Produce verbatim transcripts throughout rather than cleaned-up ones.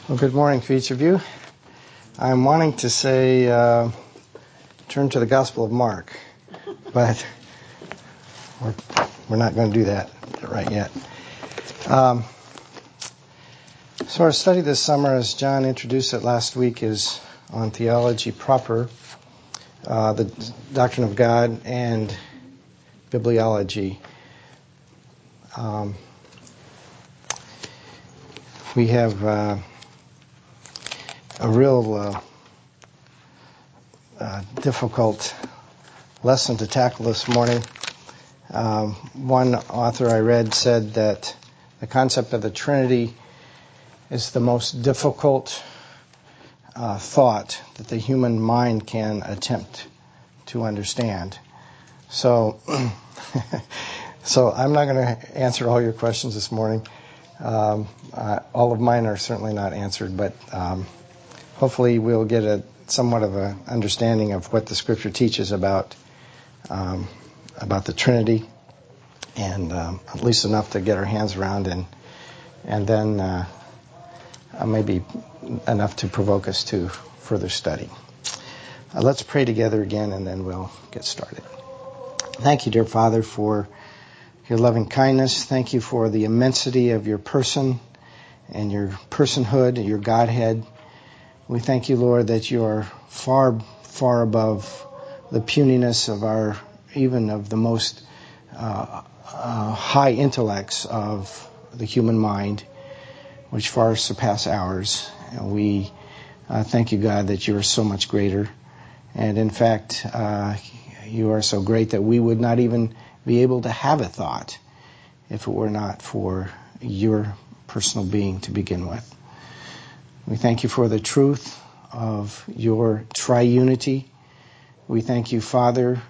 Well, good morning to each of you. I'm wanting to say, uh, turn to the Gospel of Mark, but we're, we're not going to do that right yet. Um, so our study this summer, as John introduced it last week, is on theology proper, uh, the doctrine of God, and bibliology. Um, we have uh, a real uh, uh, difficult lesson to tackle this morning. Um, one author I read said that the concept of the Trinity is the most difficult uh, thought that the human mind can attempt to understand. So, so I'm not going to answer all your questions this morning. Um, uh, all of mine are certainly not answered, but um, hopefully we'll get a somewhat of an understanding of what the Scripture teaches about um, about the Trinity, and um, at least enough to get our hands around, and and then uh, maybe enough to provoke us to further study. Uh, let's pray together again, and then we'll get started. Thank you, dear Father, for your loving kindness. Thank you for the immensity of your person and your personhood, your Godhead. We thank you, Lord, that you are far, far above the puniness of our, even of the most uh, uh, high intellects of the human mind, which far surpass ours. And we uh, thank you, God, that you are so much greater. And in fact, uh, you are so great that we would not even be able to have a thought if it were not for your personal being to begin with. We thank you for the truth of your triunity. We thank you, Father,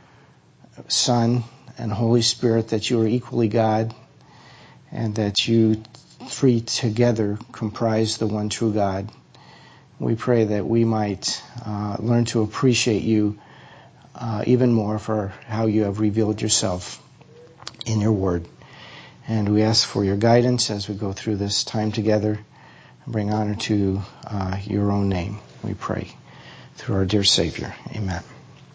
Son, and Holy Spirit, that you are equally God, and that you three together comprise the one true God. We pray that we might uh, learn to appreciate you uh, even more for how you have revealed yourself in your word. And we ask for your guidance as we go through this time together. Bring honor to uh, your own name, we pray, through our dear Savior. Amen.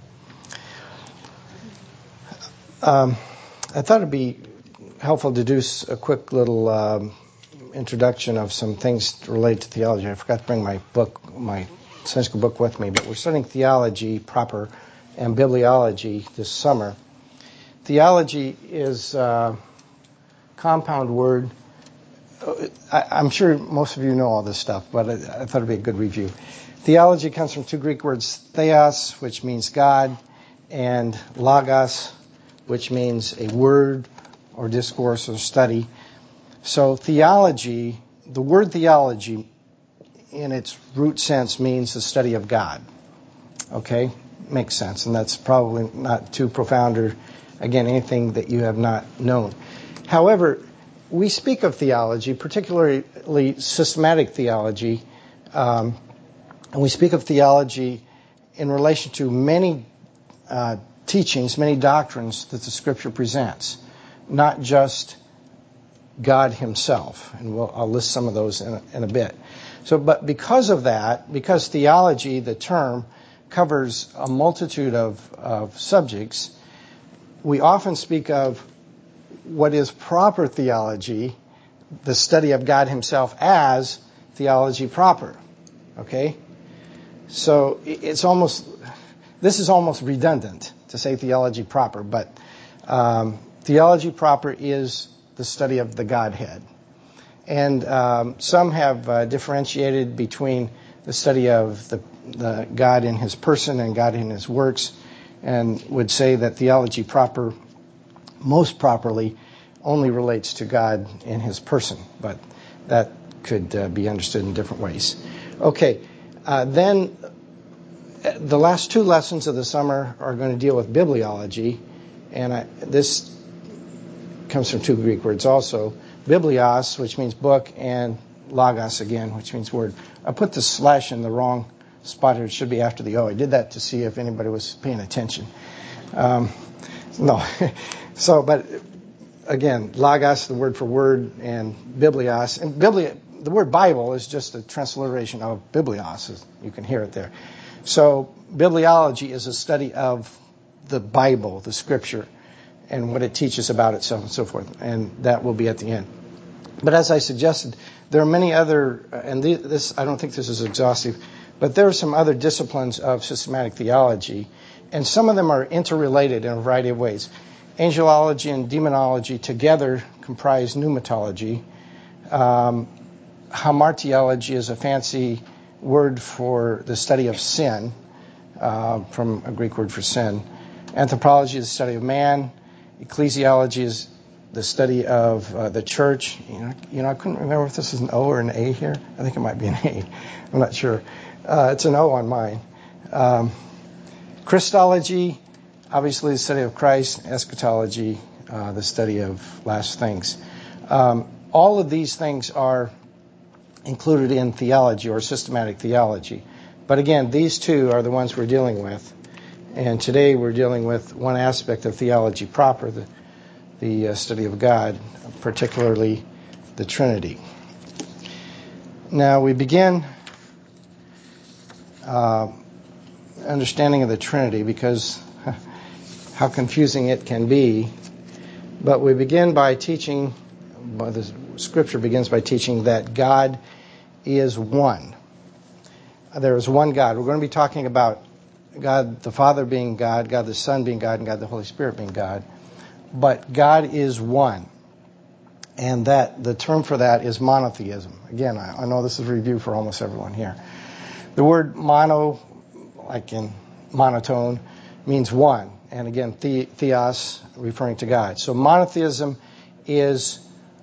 Um, I thought it'd be helpful to do a quick little um, introduction of some things related to theology. I forgot to bring my book, my Sunday school book with me, but we're studying theology proper and bibliology this summer. Theology is a compound word. I, I'm sure most of you know all this stuff, but I, I thought it'd be a good review. Theology comes from two Greek words, theos, which means God, and logos, which means a word or discourse or study. So theology, the word theology in its root sense means the study of God. Okay? Makes sense, and that's probably not too profound or, again, anything that you have not known. However, we speak of theology, particularly systematic theology, um, and we speak of theology in relation to many uh, teachings, many doctrines that the Scripture presents, not just God Himself. And we'll, I'll list some of those in a, in a bit. So, but because of that, because theology, the term, covers a multitude of, of subjects, we often speak of what is proper theology, the study of God Himself, as theology proper. Okay? So it's almost, this is almost redundant to say theology proper, but um, theology proper is the study of the Godhead. And um, some have uh, differentiated between the study of the, the God in His person and God in His works, and would say that theology proper most properly only relates to God in His person, but that could uh, be understood in different ways. Okay, uh, then the last two lessons of the summer are going to deal with bibliology, and I, this comes from two Greek words also, biblios, which means book, and logos again, which means word. I put the slash in the wrong spot here. It should be after the O. I did that to see if anybody was paying attention. Um, no. So, but again, logos, the word for word, and biblios. And bibli- the word Bible is just a transliteration of biblios. You can hear it there. So bibliology is a study of the Bible, the Scripture, and what it teaches about itself and so forth. And that will be at the end. But as I suggested, there are many other, and this I don't think this is exhaustive, but there are some other disciplines of systematic theology, and some of them are interrelated in a variety of ways. Angelology and demonology together comprise pneumatology. Um, hamartiology is a fancy word for the study of sin, uh, from a Greek word for sin. Anthropology is the study of man. Ecclesiology is the study of uh, the church. You know, you know, I couldn't remember if this is an O or an A here. I think it might be an A. I'm not sure. Uh, it's an O on mine. Um, Christology, obviously the study of Christ. Eschatology, uh, the study of last things. Um, all of these things are included in theology or systematic theology. But again, these two are the ones we're dealing with. And today we're dealing with one aspect of theology proper, the, the uh, study of God, particularly the Trinity. Now we begin uh, understanding of the Trinity, because how confusing it can be. But we begin by teaching, well, the Scripture begins by teaching that God is one. There is one God. We're going to be talking about God the Father being God, God the Son being God, and God the Holy Spirit being God. But God is one. And that the term for that is monotheism. Again, I, I know this is a review for almost everyone here. The word mono, like in monotone, means one. And again, the, theos, referring to God. So monotheism is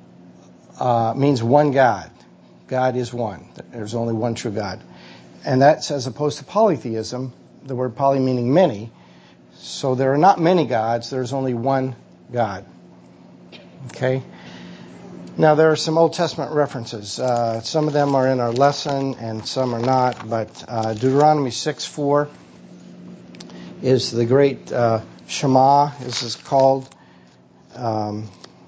uh, means one God. God is one. There's only one true God. And that's as opposed to polytheism, the word poly meaning many. So there are not many gods, there's only one God. Okay? Now there are some Old Testament references. Uh, some of them are in our lesson and some are not, but uh, Deuteronomy six four is the great uh, Shema, as it's called. Um,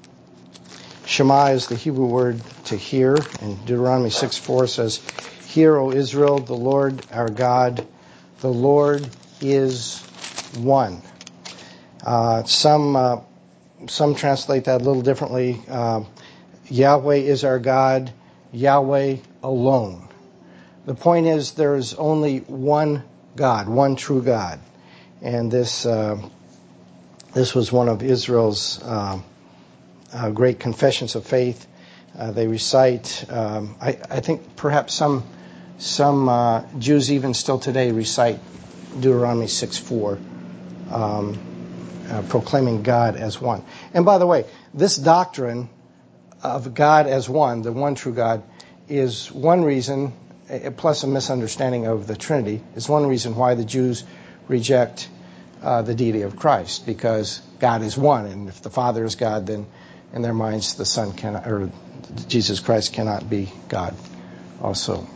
Shema is the Hebrew word to hear, and Deuteronomy six four says, "Hear, O Israel, the Lord our God, the Lord is one." Uh, some uh, some translate that a little differently. Uh, Yahweh is our God, Yahweh alone. The point is there is only one God, one true God. And this uh, this was one of Israel's uh, uh, great confessions of faith. Uh, they recite, um, I, I think perhaps some some uh, Jews even still today recite Deuteronomy six four, um, uh, proclaiming God as one. And by the way, this doctrine of God as one, the one true God, is one reason, plus a misunderstanding of the Trinity, is one reason why the Jews reject uh, the deity of Christ, because God is one, and if the Father is God, then in their minds the Son cannot, or Jesus Christ cannot be God also.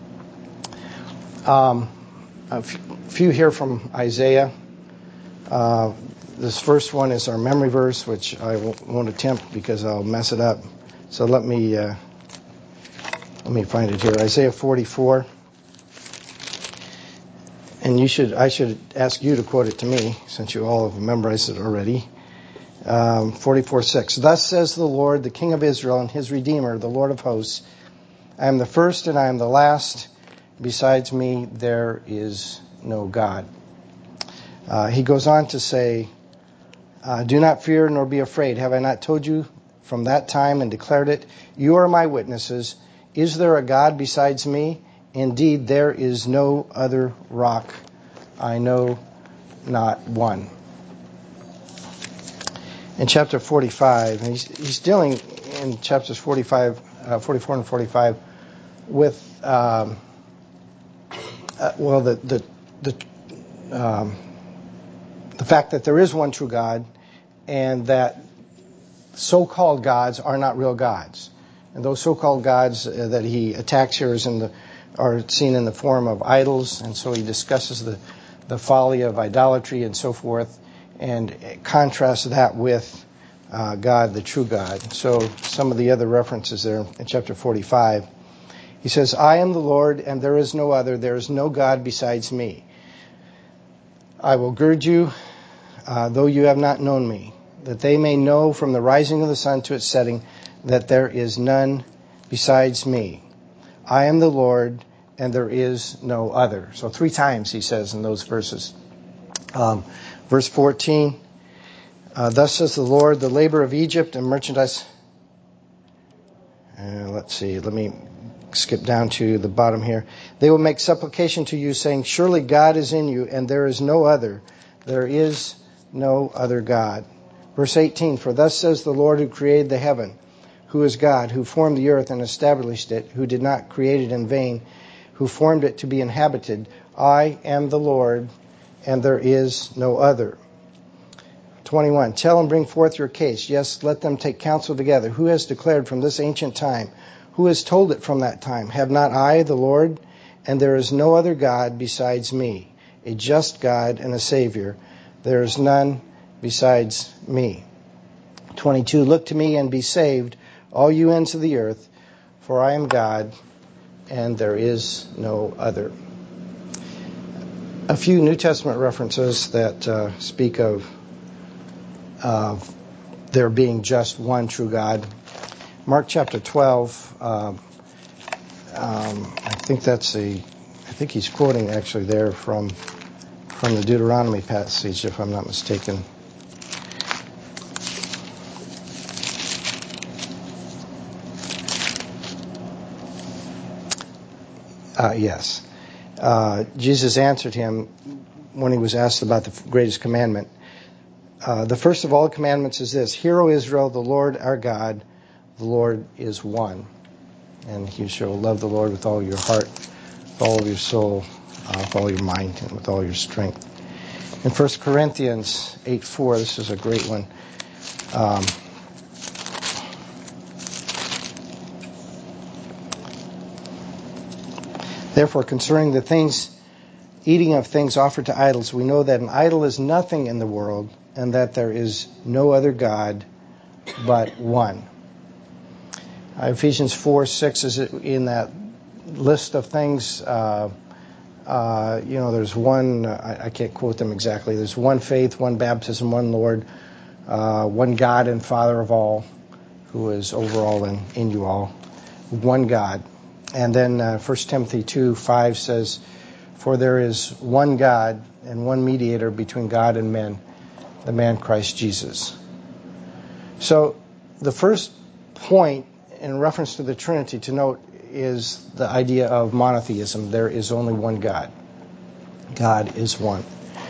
Um, a few here from Isaiah. Uh, this first one is our memory verse, which I won't attempt because I'll mess it up. So let me uh, let me find it here. Isaiah forty-four, and you should I should ask you to quote it to me since you all have memorized it already. Um, forty-four six. Thus says the Lord, the King of Israel and His Redeemer, the Lord of hosts: I am the first and I am the last. Besides me, there is no God. Uh, he goes on to say, uh, do not fear nor be afraid. Have I not told you from that time and declared it? You are my witnesses. Is there a God besides me? Indeed, there is no other rock. I know not one. In chapter forty-five, and he's, he's dealing in chapters forty-five, uh, forty-four and forty-five with, um, uh, well, the the the, um, the fact that there is one true God, and that so-called gods are not real gods. And those so-called gods uh, that he attacks here is in the, are seen in the form of idols, and so he discusses the, the folly of idolatry and so forth, and contrasts that with uh, God, the true God. So some of the other references there in chapter forty-five He says, I am the Lord, and there is no other. There is no God besides me. I will gird you, uh, though you have not known me, that they may know from the rising of the sun to its setting that there is none besides me. I am the Lord, and there is no other. So three times he says in those verses. Um, verse fourteen, uh, thus says the Lord, the labor of Egypt and merchandise. Uh, let's see, let me skip down to the bottom here. They will make supplication to you, saying, surely God is in you, and there is no other. There is no other God. Verse eighteen, for thus says the Lord who created the heaven, who is God, who formed the earth and established it, who did not create it in vain, who formed it to be inhabited. I am the Lord, and there is no other. twenty-one, tell and bring forth your case. Yes, let them take counsel together. Who has declared from this ancient time? Who has told it from that time? Have not I, the Lord? And there is no other God besides me, a just God and a Savior. There is none besides me. twenty-two, look to me and be saved, all you ends of the earth, for I am God, and there is no other. A few New Testament references that uh, speak of uh, there being just one true God. Mark chapter twelve, uh, um, I think that's a, I think he's quoting actually there from from the Deuteronomy passage, if I'm not mistaken. Uh, yes. Uh, Jesus answered him when he was asked about the greatest commandment. Uh, the first of all commandments is this, hear, O Israel, the Lord our God, the Lord is one. And you shall love the Lord with all your heart, with all of your soul, uh, with all your mind, and with all your strength. In First Corinthians eight four, this is a great one. Um, Therefore, concerning the things, eating of things offered to idols, we know that an idol is nothing in the world, and that there is no other God but one. Uh, Ephesians four six is in that list of things. Uh, uh, you know, there's one, uh, I, I can't quote them exactly. There's one faith, one baptism, one Lord, uh, one God and Father of all, who is over all and in you all. One God. And then uh, First Timothy two five says, for there is one God and one mediator between God and men, the man Christ Jesus. So the first point in reference to the Trinity to note is the idea of monotheism. There is only one God. God is one.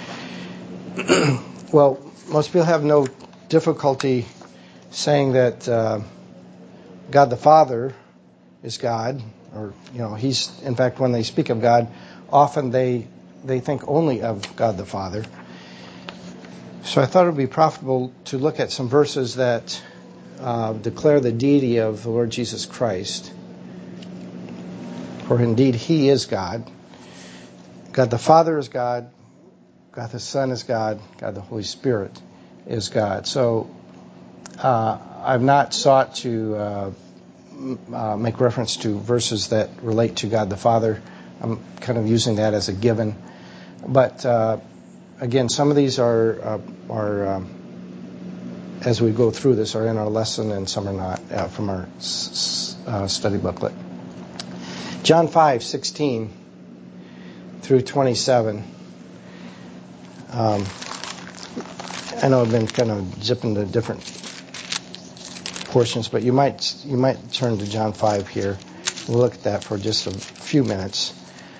Well, most people have no difficulty saying that uh, God the Father is God, or, you know, he's, in fact, when they speak of God, often they they think only of God the Father. So I thought it would be profitable to look at some verses that uh, declare the deity of the Lord Jesus Christ. For indeed, he is God. God the Father is God. God the Son is God. God the Holy Spirit is God. So uh, I've not sought to uh, uh, make reference to verses that relate to God the Father. I'm kind of using that as a given. But uh, again, some of these are, uh, are um, as we go through this, are in our lesson, and some are not uh, from our s- uh, study booklet. John five sixteen through twenty-seven. Um, I know I've been kind of zipping to different portions, but you might you might turn to John five here. We'll look at that for just a few minutes.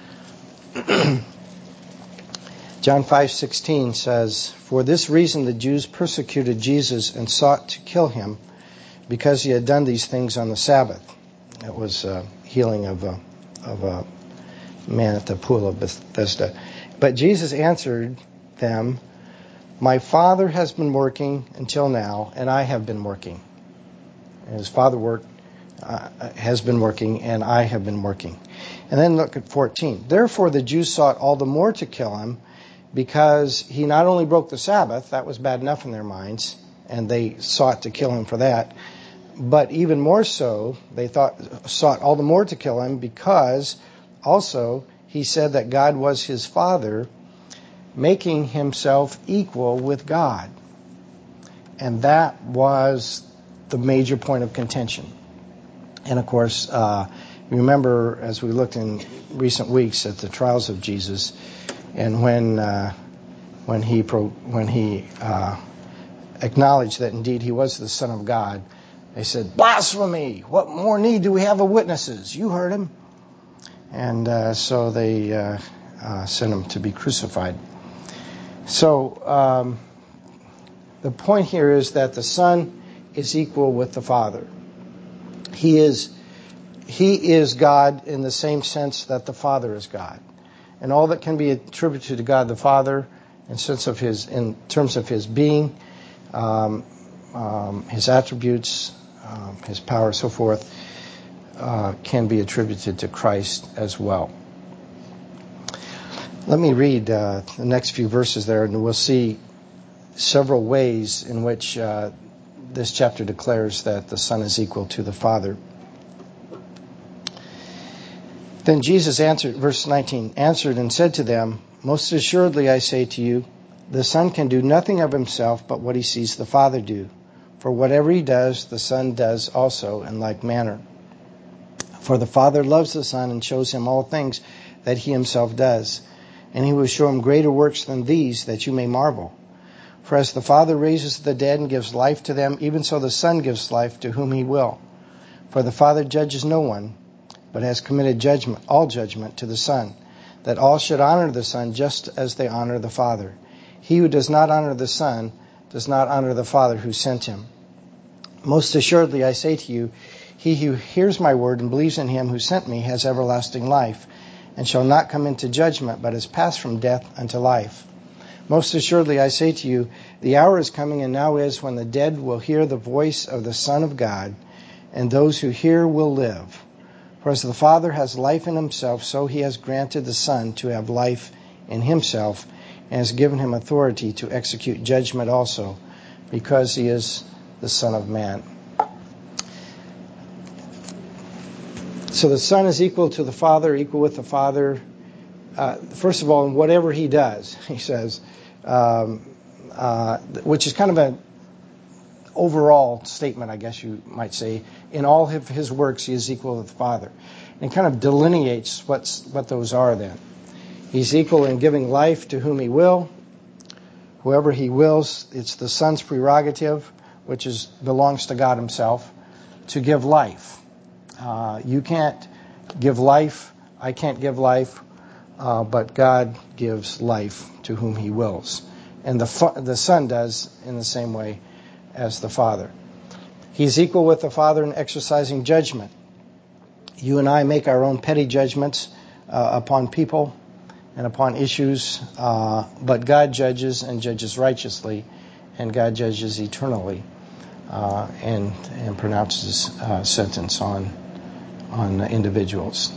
John five sixteen says, for this reason the Jews persecuted Jesus and sought to kill him, because he had done these things on the Sabbath. That was uh, healing of a, of a man at the pool of Bethesda. But Jesus answered them, my Father has been working until now, and I have been working. And his Father worked, uh, has been working, and I have been working. And then look at fourteen. Therefore the Jews sought all the more to kill him, because he not only broke the Sabbath, that was bad enough in their minds, and they sought to kill him for that, But even more so, they thought sought all the more to kill him because also he said that God was his Father, making himself equal with God. And that was the major point of contention. And of course, uh, remember as we looked in recent weeks at the trials of Jesus, and when uh, when he pro, when he uh, acknowledged that indeed he was the Son of God, they said, "Blasphemy! What more need do we have of witnesses? You heard him." And uh, so they uh, uh, sent him to be crucified. So um, the point here is that the Son is equal with the Father. He is He is God in the same sense that the Father is God. And all that can be attributed to God the Father in sense of his in terms of his being, um, um, his attributes, um, his power, so forth, uh, can be attributed to Christ as well. Let me read uh, the next few verses there, and we'll see several ways in which uh, this chapter declares that the Son is equal to the Father. Then Jesus answered, verse nineteen, answered and said to them, "Most assuredly I say to you, the Son can do nothing of himself but what he sees the Father do. For whatever he does, the Son does also in like manner. For the Father loves the Son and shows him all things that he himself does. And he will show him greater works than these, that you may marvel. For as the Father raises the dead and gives life to them, even so the Son gives life to whom he will. For the Father judges no one, but has committed judgment, all judgment to the Son, that all should honor the Son just as they honor the Father. He who does not honor the Son does not honor the Father who sent him. Most assuredly I say to you, he who hears my word and believes in him who sent me has everlasting life, and shall not come into judgment, but is passed from death unto life. Most assuredly I say to you, the hour is coming, and now is, when the dead will hear the voice of the Son of God, and those who hear will live. For as the Father has life in himself, so he has granted the Son to have life in himself, and has given him authority to execute judgment also, because he is the Son of Man. So the Son is equal to the Father, equal with the Father. Uh, first of all, in whatever he does, he says, um, uh, which is kind of an overall statement, I guess you might say. In all of his works, he is equal to the Father. And kind of delineates what's, what those are then. He's equal in giving life to whom he will. Whoever he wills, it's the Son's prerogative, which is belongs to God himself, to give life. Uh, you can't give life, I can't give life, uh, but God gives life to whom he wills. And the, fa- the Son does in the same way as the Father. He's equal with the Father in exercising judgment. You and I make our own petty judgments uh, upon people and upon issues, uh, but God judges and judges righteously, and God judges eternally uh, and, and pronounces uh, sentence on on individuals.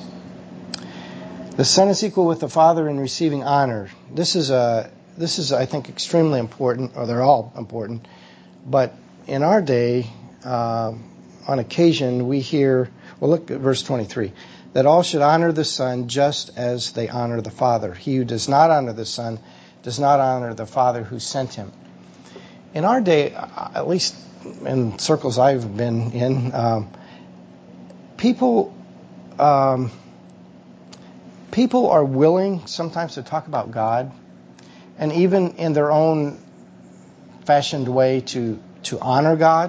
The Son is equal with the Father in receiving honor. This is a this is I think extremely important, or they're all important. But in our day, uh, on occasion we hear. Well, look at verse twenty-three. That all should honor the Son just as they honor the Father. He who does not honor the Son does not honor the Father who sent him. In our day, at least in circles I've been in, um, people um, people are willing sometimes to talk about God, and even in their own fashioned way to to honor God.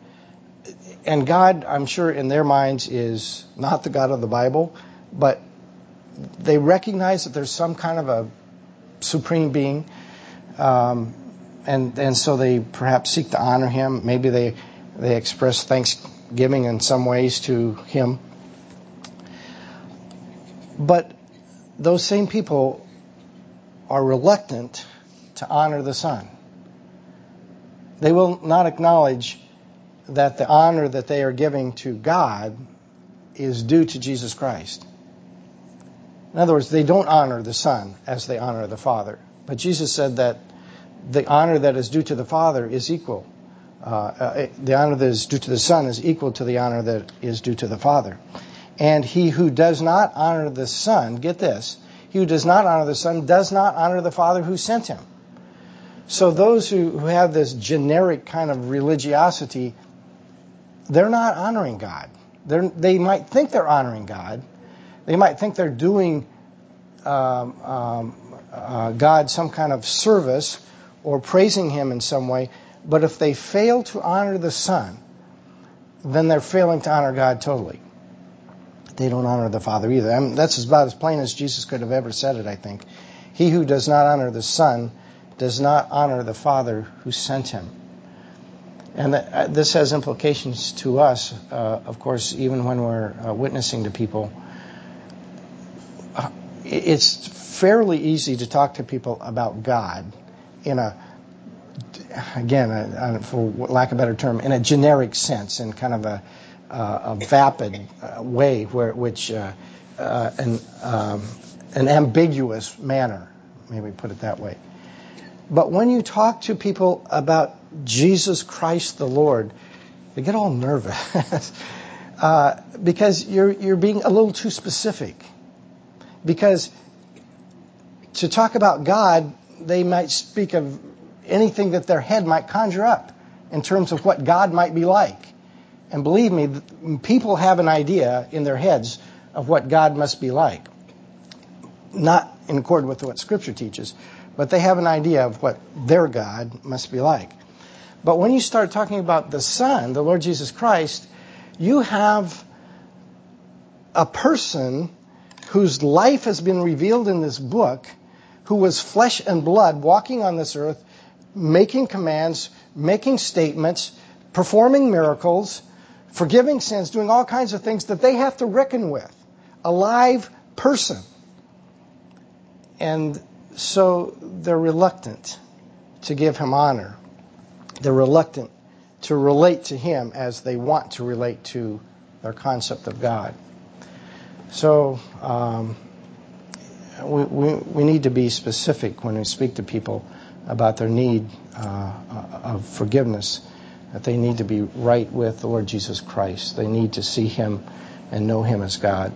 And God, I'm sure in their minds, is not the God of the Bible, but they recognize that there's some kind of a supreme being, um, and and so they perhaps seek to honor him. Maybe they they express thanksgiving in some ways to him. But those same people are reluctant to honor the Son. They will not acknowledge that the honor that they are giving to God is due to Jesus Christ. In other words, they don't honor the Son as they honor the Father. But Jesus said that the honor that is due to the Father is equal Uh, the honor that is due to the Son is equal to the honor that is due to the Father. And he who does not honor the Son, get this, he who does not honor the Son does not honor the Father who sent him. So those who, who have this generic kind of religiosity, they're not honoring God. They're, they might think they're honoring God. They might think they're doing um, um, uh, God some kind of service or praising Him in some way. But if they fail to honor the Son, then they're failing to honor God totally. They don't honor the Father either. I mean, that's about as plain as Jesus could have ever said it, I think. He who does not honor the Son does not honor the Father who sent him. And that, this has implications to us, uh, of course, even when we're uh, witnessing to people. Uh, it's fairly easy to talk to people about God in a, again, a, a, for lack of a better term, in a generic sense, in kind of a, uh, a vapid uh, way, where which uh, uh, an, um, an ambiguous manner, maybe put it that way. But when you talk to people about Jesus Christ the Lord, they get all nervous uh, because you're you're being a little too specific. Because to talk about God, they might speak of anything that their head might conjure up in terms of what God might be like. And believe me, people have an idea in their heads of what God must be like. Not in accord with what Scripture teaches, but they have an idea of what their God must be like. But when you start talking about the Son, the Lord Jesus Christ, you have a person whose life has been revealed in this book, who was flesh and blood, walking on this earth, making commands, making statements, performing miracles, forgiving sins, doing all kinds of things that they have to reckon with. A live person. And so they're reluctant to give him honor. They're reluctant to relate to him as they want to relate to their concept of God. So um, we, we, we need to be specific when we speak to people about their need uh, of forgiveness, that they need to be right with the Lord Jesus Christ. They need to see him and know him as God.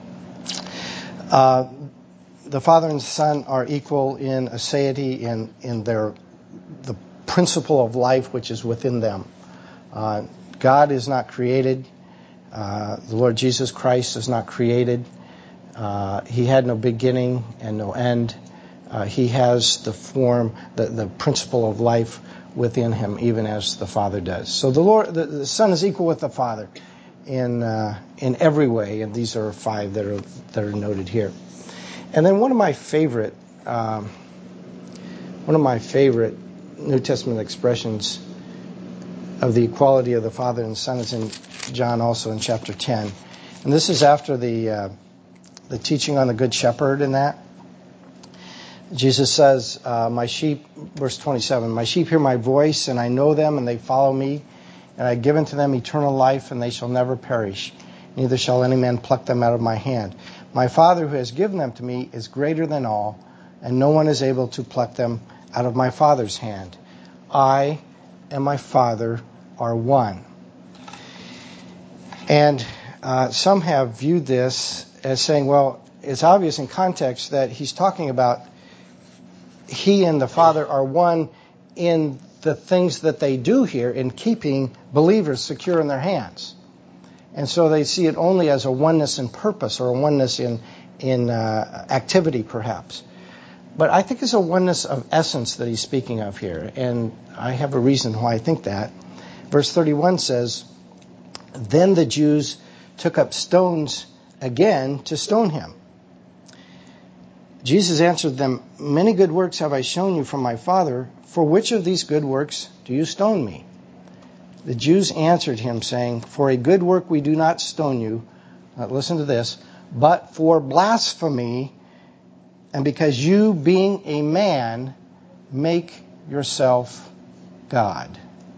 Uh, The Father and the Son are equal in aseity, in, in their the principle of life which is within them. Uh, God is not created. Uh, the Lord Jesus Christ is not created. Uh, he had no beginning and no end. Uh, he has the form, the, the principle of life within him, even as the Father does. So the Lord, the, the Son is equal with the Father in uh, in every way, and these are five that are that are noted here. And then one of my favorite, um, one of my favorite New Testament expressions of the equality of the Father and Son is in John, also in chapter ten, and this is after the uh, the teaching on the Good Shepherd. In that, Jesus says, uh, "My sheep," verse twenty-seven, "My sheep hear my voice, and I know them, and they follow me, and I give unto them eternal life, and they shall never perish. Neither shall any man pluck them out of my hand. My Father who has given them to me is greater than all, and no one is able to pluck them out of my Father's hand. I and my Father are one." And uh, some have viewed this as saying, well, it's obvious in context that he's talking about he and the Father are one in the things that they do here in keeping believers secure in their hands. And so they see it only as a oneness in purpose or a oneness in in uh, activity, perhaps. But I think it's a oneness of essence that he's speaking of here. And I have a reason why I think that. Verse thirty-one says, "Then the Jews took up stones again to stone him. Jesus answered them, 'Many good works have I shown you from my Father. For which of these good works do you stone me?' The Jews answered him, saying, 'For a good work we do not stone you,'" now listen to this, "'but for blasphemy, and because you, being a man, make yourself God.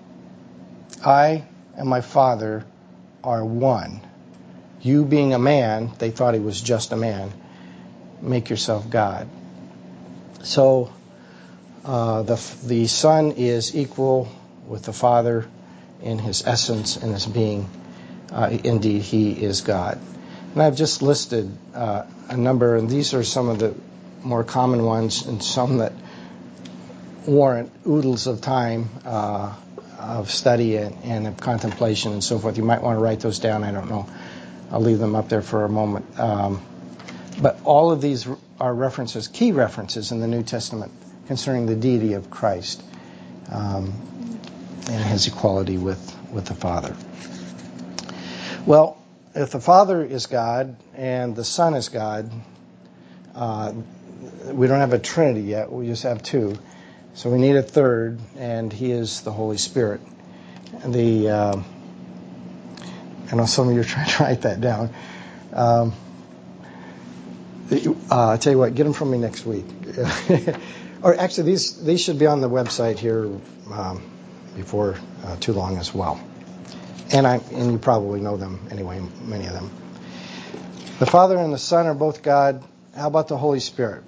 I and my Father are one. You, being a man,'" they thought he was just a man, "'make yourself God.'" So uh, the the Son is equal with the Father in his essence and his being. Uh, indeed, he is God. And I've just listed uh, a number, and these are some of the more common ones and some that warrant oodles of time uh, of study and, and of contemplation and so forth. You might want to write those down. I don't know. I'll leave them up there for a moment. Um, but all of these are references, key references in the New Testament concerning the deity of Christ um, and his equality with, with the Father. Well, if the Father is God and the Son is God, uh, we don't have a Trinity yet. We just have two. So we need a third, and he is the Holy Spirit. The uh, I know some of you are trying to write that down. Um, uh, I'll tell you what, get them from me next week. Or actually, these these should be on the website here um, before uh, too long as well. And I and you probably know them anyway, many of them. The Father and the Son are both God. How about the Holy Spirit?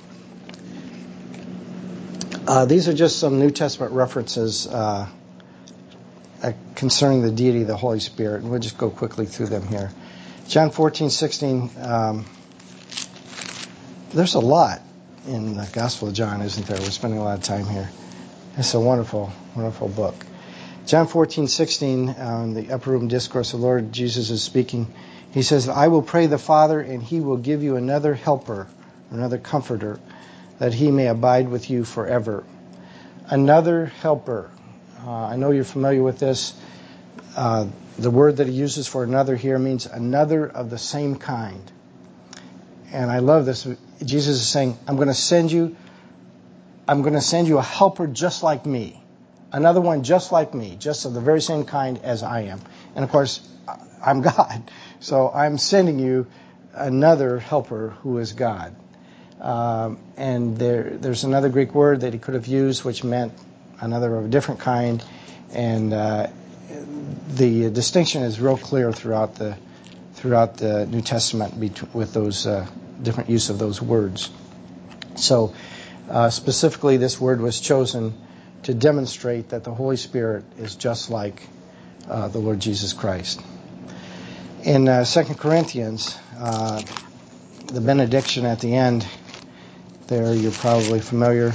Uh, these are just some New Testament references uh, uh, concerning the deity of the Holy Spirit. And we'll just go quickly through them here. John fourteen sixteen. Um, there's a lot in the Gospel of John, isn't there? We're spending a lot of time here. It's a wonderful, wonderful book. John fourteen sixteen, uh, in the upper room discourse, the Lord Jesus is speaking. He says, I will pray the Father, and he will give you another helper, another comforter, that he may abide with you forever. Another helper. Uh, I know you're familiar with this. Uh, the word that he uses for another here means another of the same kind. And I love this. Jesus is saying, I'm going to send you, I'm going to send you a helper just like me. Another one just like me, just of the very same kind as I am. And of course, I'm God. So I'm sending you another helper who is God. Um, and there, there's another Greek word that he could have used, which meant another of a different kind. And uh, the distinction is real clear throughout the throughout the New Testament bet- with those uh, different use of those words. So uh, specifically, this word was chosen to demonstrate that the Holy Spirit is just like uh, the Lord Jesus Christ. In uh, Second Corinthians, uh, the benediction at the end, there you're probably familiar.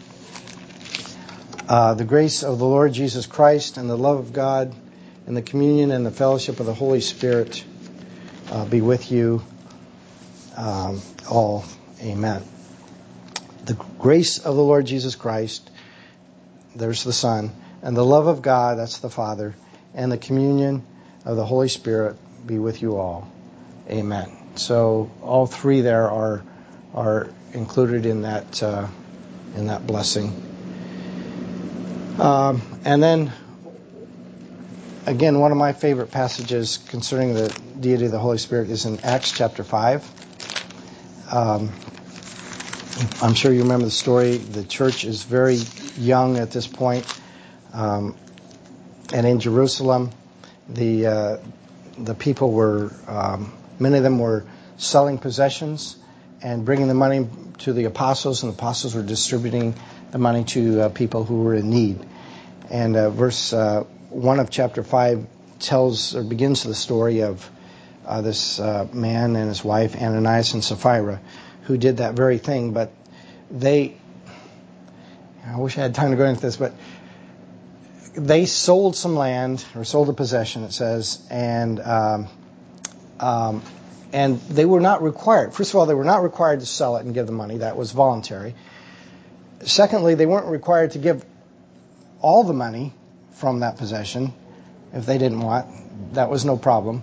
Uh, the grace of the Lord Jesus Christ and the love of God and the communion and the fellowship of the Holy Spirit uh, be with you um, all. Amen. The grace of the Lord Jesus Christ, there's the Son, and the love of God, that's the Father, and the communion of the Holy Spirit be with you all. Amen. So all three there are are included in that uh, in that blessing. Um, and then, again, one of my favorite passages concerning the deity of the Holy Spirit is in Acts chapter five. Um, I'm sure you remember the story. The church is very young at this point. Um, and in Jerusalem, the uh, the people were, um, many of them were selling possessions and bringing the money to the apostles, and the apostles were distributing the money to uh, people who were in need. And uh, verse uh, one of chapter five tells or begins the story of uh, this uh, man and his wife, Ananias and Sapphira, who did that very thing. But they, I wish I had time to go into this, but they sold some land, or sold a possession, it says, and um, um, and they were not required. First of all, they were not required to sell it and give the money. That was voluntary. Secondly, they weren't required to give all the money from that possession if they didn't want. That was no problem.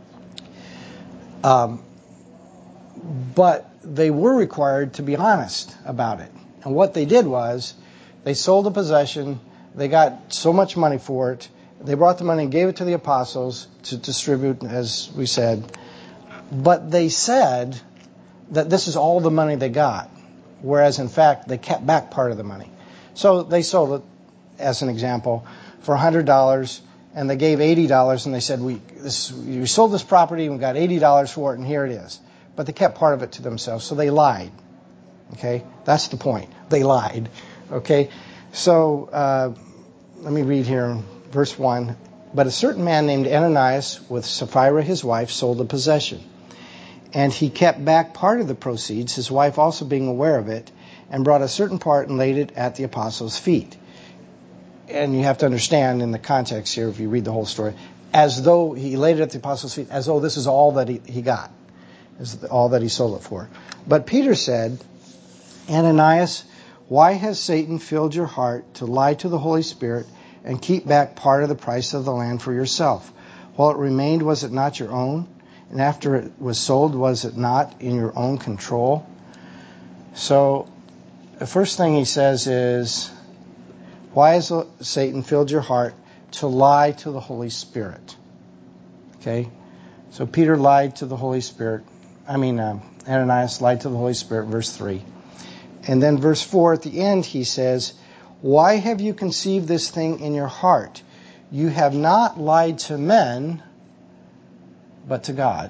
Um, but they were required to be honest about it. And what they did was they sold a possession. They got so much money for it. They brought the money and gave it to the apostles to distribute, as we said. But they said that this is all the money they got, whereas in fact they kept back part of the money. So they sold it, as an example, for one hundred dollars, and they gave eighty dollars, and they said, we, this, we sold this property and we got eighty dollars for it, and here it is. But they kept part of it to themselves, so they lied. Okay? That's the point. They lied. Okay? So uh, let me read here, verse one. But a certain man named Ananias, with Sapphira his wife, sold a possession. And he kept back part of the proceeds, his wife also being aware of it, and brought a certain part and laid it at the apostles' feet. And you have to understand in the context here, if you read the whole story, as though he laid it at the apostles' feet, as though this is all that he, he got, is all that he sold it for. But Peter said, Ananias, why has Satan filled your heart to lie to the Holy Spirit and keep back part of the price of the land for yourself? While it remained, was it not your own? And after it was sold, was it not in your own control? So the first thing he says is, why has Satan filled your heart to lie to the Holy Spirit? Okay, so Peter lied to the Holy Spirit. I mean, uh, Ananias lied to the Holy Spirit, verse three. And then verse four, at the end, he says, why have you conceived this thing in your heart? You have not lied to men, but to God.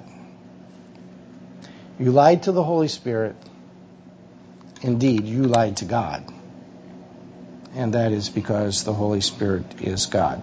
You lied to the Holy Spirit. Indeed, you lied to God. And that is because the Holy Spirit is God.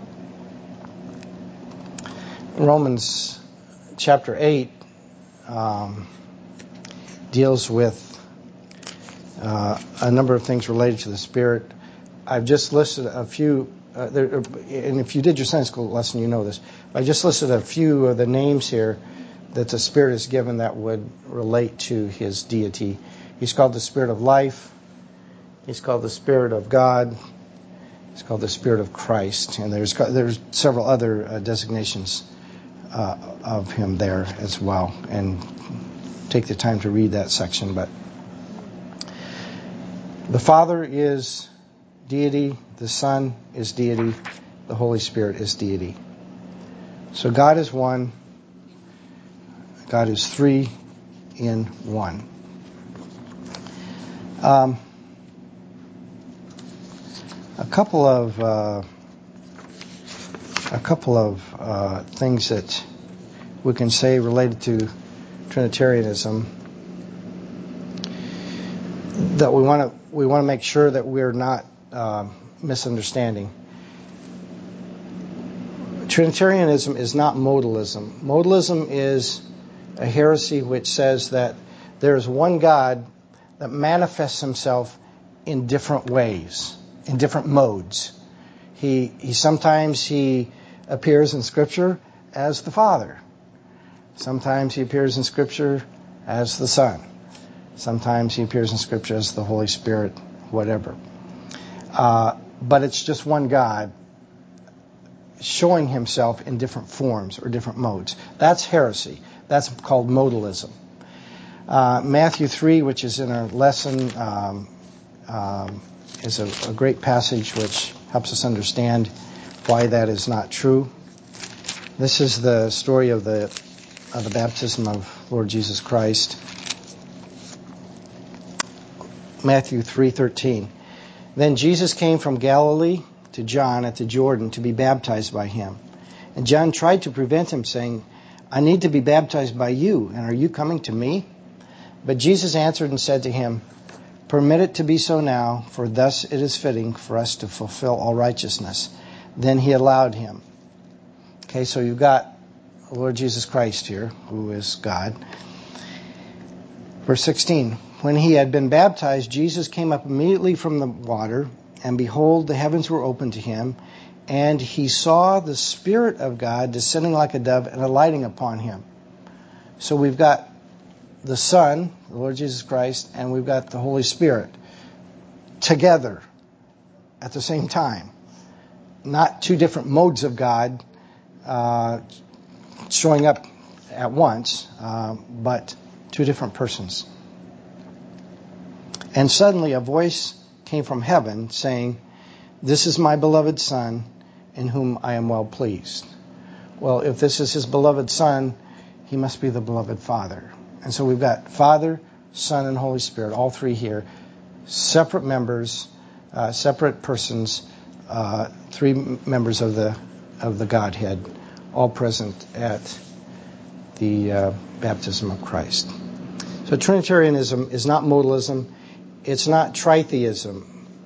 Romans chapter eight um, deals with uh, a number of things related to the Spirit. I've just listed a few, uh, there, and if you did your Sunday school lesson, you know this. I just listed a few of the names here that the Spirit is given that would relate to his deity. He's called the Spirit of life. He's called the Spirit of God. It's called the Spirit of Christ. And there's there's several other uh, designations uh, of him there as well. And take the time to read that section. But the Father is deity. The Son is deity. The Holy Spirit is deity. So God is one. God is three in one. Um, a couple of uh, a couple of uh, things that we can say related to Trinitarianism that we want to we want to make sure that we're not uh, misunderstanding. Trinitarianism is not modalism. Modalism is a heresy which says that there is one God that manifests himself in different ways, in different modes. He, he sometimes he appears in Scripture as the Father. Sometimes he appears in Scripture as the Son. Sometimes he appears in Scripture as the Holy Spirit, whatever. Uh, but it's just one God showing himself in different forms or different modes. That's heresy. That's called modalism. Uh, Matthew three, which is in our lesson, um, um, is a, a great passage which helps us understand why that is not true. This is the story of the of the baptism of Lord Jesus Christ. Matthew three thirteen. Then Jesus came from Galilee to John at the Jordan to be baptized by him. And John tried to prevent him, saying, I need to be baptized by you, and are you coming to me? But Jesus answered and said to him, Permit it to be so now, for thus it is fitting for us to fulfill all righteousness. Then he allowed him. Okay, so you've got Lord Jesus Christ here, who is God. Verse sixteen, when he had been baptized, Jesus came up immediately from the water, and behold, the heavens were opened to him, and he saw the Spirit of God descending like a dove and alighting upon him. So we've got the Son, the Lord Jesus Christ, and we've got the Holy Spirit together at the same time. Not two different modes of God uh, showing up at once, uh, but two different persons. And suddenly a voice came from heaven saying, This is my beloved Son, in whom I am well pleased. Well, if this is his beloved Son, he must be the beloved Father. And so we've got Father, Son, and Holy Spirit, all three here, separate members, uh, separate persons, uh, three members of the of the Godhead, all present at the uh, baptism of Christ. So Trinitarianism is not modalism. It's not tritheism.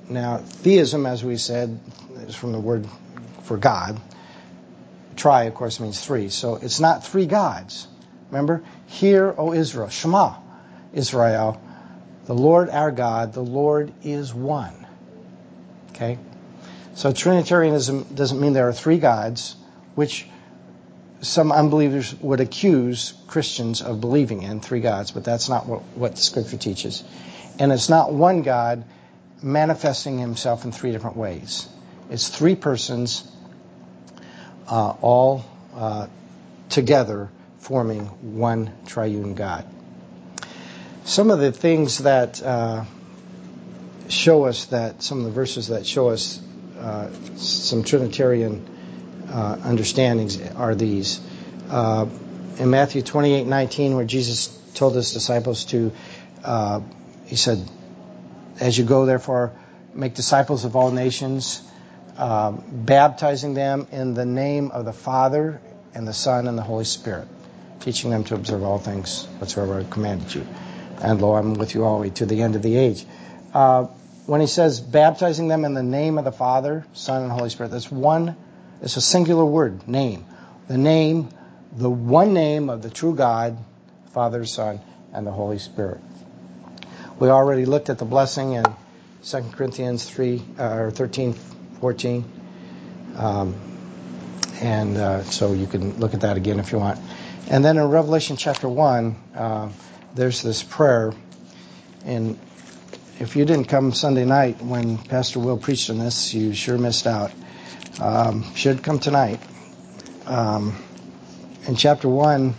Now, theism, as we said, is from the word for God. Tri, of course, means three. So it's not three gods. Remember? Hear, O Israel, Shema, Israel, the Lord our God, the Lord is one. Okay? So Trinitarianism doesn't mean there are three gods, which some unbelievers would accuse Christians of believing in, three gods, but that's not what, what the Scripture teaches. And it's not one God manifesting himself in three different ways. It's three persons, uh, all uh, together forming one triune God. Some of the things that uh, show us that, some of the verses that show us uh, some Trinitarian uh, understandings are these. Uh, in Matthew twenty-eight nineteen, where Jesus told his disciples to, uh, he said, as you go, therefore, make disciples of all nations, uh, baptizing them in the name of the Father and the Son and the Holy Spirit, teaching them to observe all things whatsoever I commanded you. And lo, I'm with you always to the end of the age. Uh, when he says baptizing them in the name of the Father, Son, and Holy Spirit, that's one, it's a singular word, name. The name, the one name of the true God, Father, Son, and the Holy Spirit. We already looked at the blessing in Second Corinthians three, uh, or thirteen, fourteen. Um, and uh, so you can look at that again if you want. And then in Revelation chapter one, uh, there's this prayer. And if you didn't come Sunday night when Pastor Will preached on this, you sure missed out. Um, should come tonight. Um, in chapter one,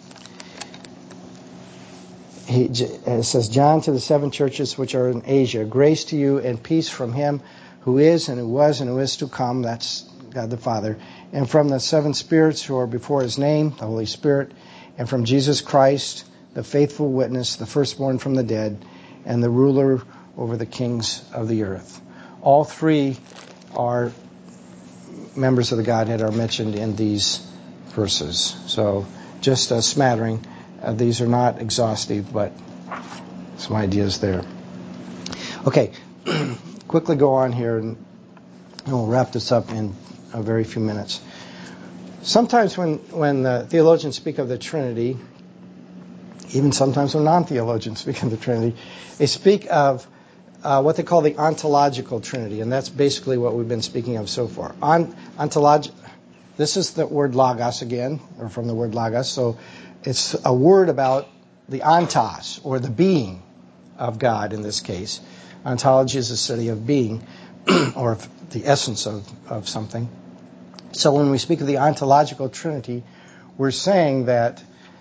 he, it says, John to the seven churches which are in Asia, grace to you and peace from him who is and who was and who is to come, that's God the Father, and from the seven spirits who are before his name, the Holy Spirit, and from Jesus Christ, the faithful witness, the firstborn from the dead, and the ruler over the kings of the earth. All three are members of the Godhead are mentioned in these verses. So just a smattering. Uh, these are not exhaustive, but some ideas there. Okay, quickly go on here, and we'll wrap this up in a very few minutes. Sometimes when, when the theologians speak of the Trinity, even sometimes when non-theologians speak of the Trinity, they speak of uh, what they call the ontological Trinity, and that's basically what we've been speaking of so far. On, ontolog- this is the word logos again, or from the word logos, so it's a word about the ontos, or the being of God in this case. Ontology is a study of being, or of the essence of, of something. So when we speak of the ontological Trinity, we're saying that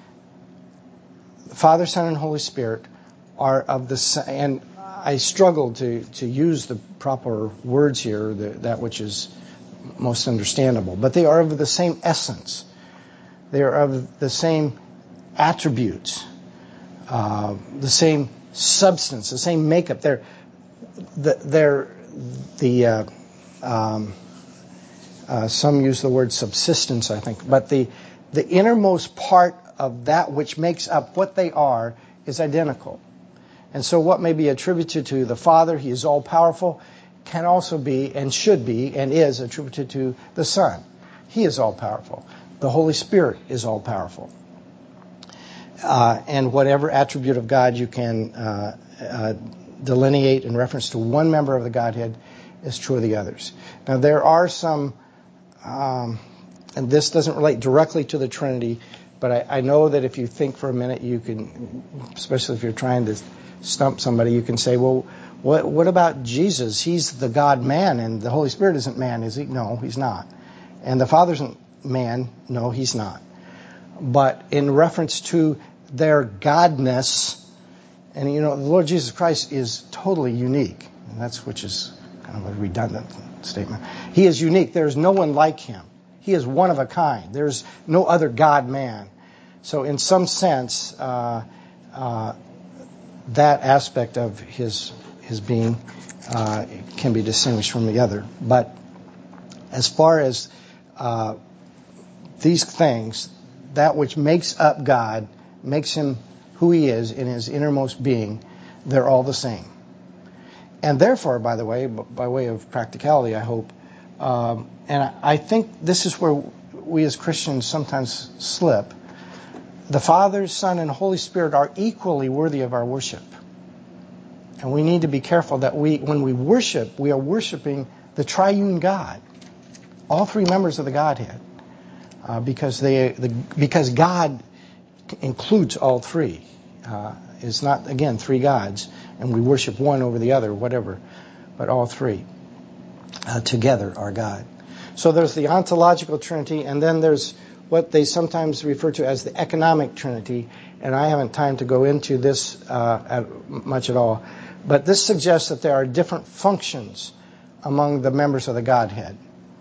Father, Son, and Holy Spirit are of the same, and I struggle to, to use the proper words here, the, that which is most understandable, but they are of the same essence. They are of the same attributes, uh, the same substance, the same makeup. They're the, they're the uh, um, uh, some use the word subsistence, I think, but the the innermost part of that which makes up what they are is identical. And so what may be attributed to the Father, he is all-powerful, can also be and should be and is attributed to the Son. He is all-powerful. The Holy Spirit is all-powerful. Uh, and whatever attribute of God you can uh, uh, delineate in reference to one member of the Godhead is true of the others. Now there are some, um, and this doesn't relate directly to the Trinity, but I, I know that if you think for a minute, you can, especially if you're trying to stump somebody, you can say, well, what, what about Jesus? He's the God-man, and the Holy Spirit isn't man, is he? No, he's not. And the Father isn't man. No, he's not. But in reference to their godness, and you know, the Lord Jesus Christ is totally unique, and that's which is kind of a redundant statement. He is unique. There's no one like him. He is one of a kind. There's no other God-man. So in some sense, uh, uh, that aspect of his his being uh, can be distinguished from the other. But as far as uh, these things, that which makes up God, makes him who he is in his innermost being, they're all the same. And therefore, by the way, by way of practicality, I hope, um, and I think this is where we as Christians sometimes slip. The Father, Son, and Holy Spirit are equally worthy of our worship. And we need to be careful that we, when we worship, we are worshiping the triune God, all three members of the Godhead, uh, because they, the, because God includes all three. Uh, it's not, again, three gods, and we worship one over the other, whatever, but all three uh, together are God. So there's the ontological Trinity, and then there's what they sometimes refer to as the economic Trinity, and I haven't time to go into this uh, at, much at all, but this suggests that there are different functions among the members of the Godhead.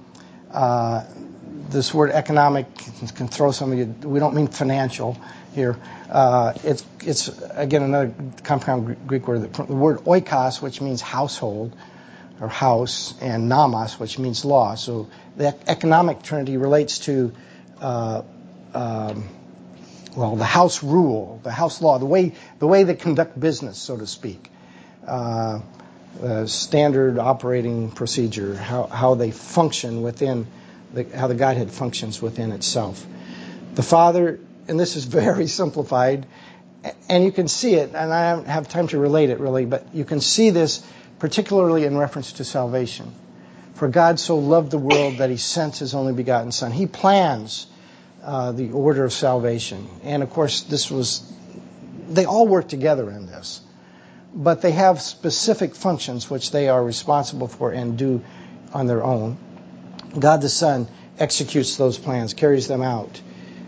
Uh, this word economic can throw some of you, we don't mean financial here. Uh, it's, it's again, another compound Greek word. The word oikos, which means household or house, and nomos, which means law. So the economic Trinity relates to, uh, um, well, the house rule, the house law, the way the way they conduct business, so to speak. Uh, the standard operating procedure, how, how they function within, the, how the Godhead functions within itself. The Father, and this is very simplified, and you can see it, and I don't have time to relate it really, but you can see this particularly in reference to salvation. For God so loved the world that he sent his only begotten Son. He plans uh, the order of salvation. And of course, this was, they all work together in this. But they have specific functions which they are responsible for and do on their own. God the Son executes those plans, carries them out.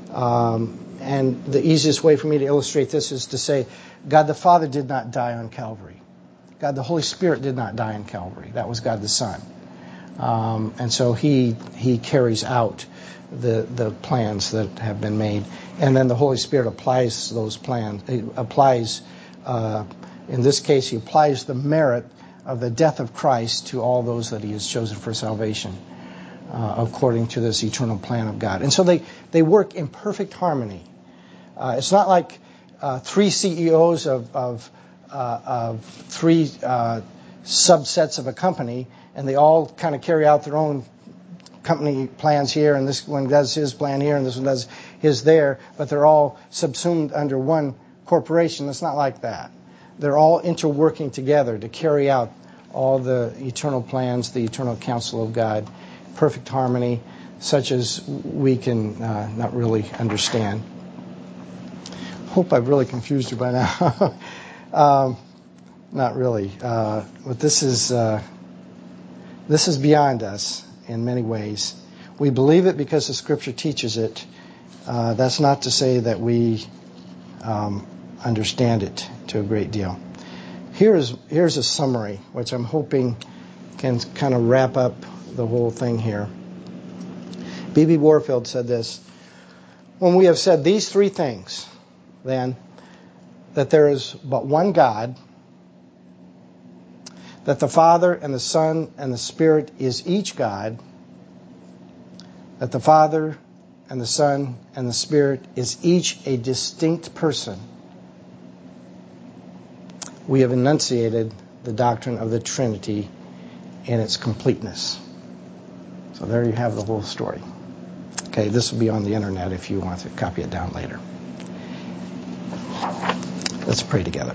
Um, and the easiest way for me to illustrate this is to say, God the Father did not die on Calvary. God the Holy Spirit did not die on Calvary. That was God the Son. Um, and so he he carries out the the plans that have been made. And then the Holy Spirit applies those plans. He applies, uh, in this case, he applies the merit of the death of Christ to all those that he has chosen for salvation, uh, according to this eternal plan of God. And so they, they work in perfect harmony. Uh, it's not like uh, three C E Os of, of, uh, of three uh, subsets of a company, and they all kind of carry out their own company plans here, and this one does his plan here, and this one does his there, but they're all subsumed under one corporation. It's not like that. They're all interworking together to carry out all the eternal plans, the eternal counsel of God, perfect harmony, such as we can uh, not really understand. Hope I've really confused you by now. um, not really. Uh, but this is uh, this is beyond us in many ways. We believe it because the Scripture teaches it. Uh, that's not to say that we um, understand it to a great deal. Here's here's a summary, which I'm hoping can kind of wrap up the whole thing here. B B Warfield said this: when we have said these three things, then, that there is but one God, that the Father and the Son and the Spirit is each God, that the Father and the Son and the Spirit is each a distinct person, we have enunciated the doctrine of the Trinity in its completeness. So there you have the whole story. Okay, this will be on the internet if you want to copy it down later. Let's pray together.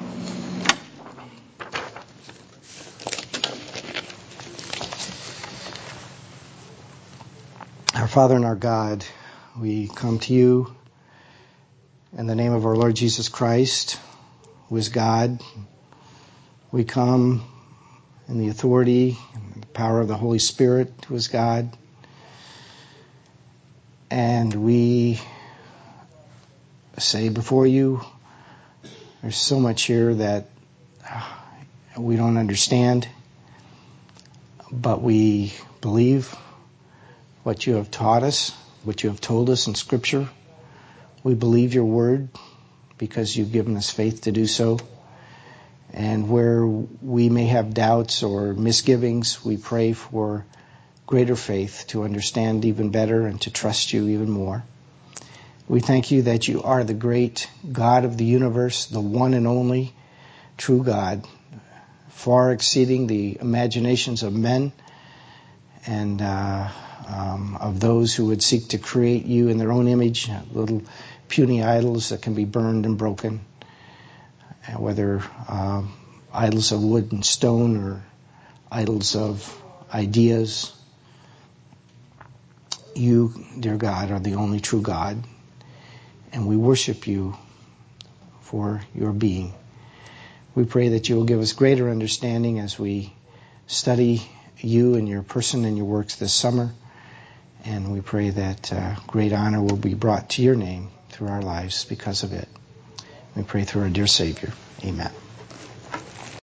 Our Father and our God, we come to you in the name of our Lord Jesus Christ, who is God. We come in the authority and the power of the Holy Spirit, who is God. And we say before you, there's so much here that we don't understand, but we believe what you have taught us, what you have told us in Scripture. We believe your word because you've given us faith to do so. And where we may have doubts or misgivings, we pray for greater faith to understand even better and to trust you even more. We thank you that you are the great God of the universe, the one and only true God, far exceeding the imaginations of men and uh, um, of those who would seek to create you in their own image, little puny idols that can be burned and broken, whether uh, idols of wood and stone or idols of ideas. You, dear God, are the only true God, and we worship you for your being. We pray that you will give us greater understanding as we study you and your person and your works this summer, and we pray that uh, great honor will be brought to your name through our lives because of it. We pray through our dear Savior. Amen.